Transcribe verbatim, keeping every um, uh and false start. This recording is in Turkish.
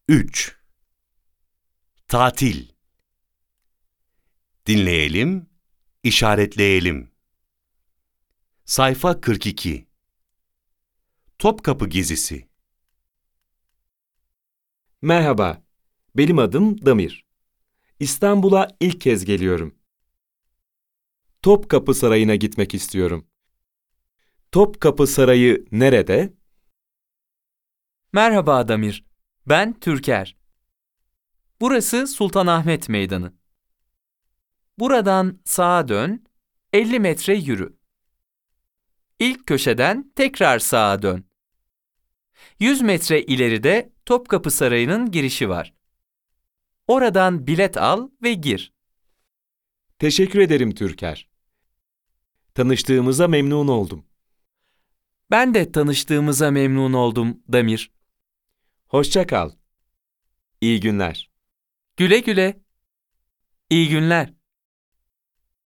üç. Tatil. Dinleyelim, işaretleyelim. Sayfa kırk iki. Topkapı gezisi. Merhaba, benim adım Damir. İstanbul'a ilk kez geliyorum. Topkapı Sarayı'na gitmek istiyorum. Topkapı Sarayı nerede? Merhaba Damir, ben Türker. Burası Sultanahmet Meydanı. Buradan sağa dön, elli metre yürü. İlk köşeden tekrar sağa dön. yüz metre ileride Topkapı Sarayı'nın girişi var. Oradan bilet al ve gir. Teşekkür ederim Türker. Tanıştığımıza memnun oldum. Ben de tanıştığımıza memnun oldum Damir. Hoşça kal. İyi günler. Güle güle. İyi günler.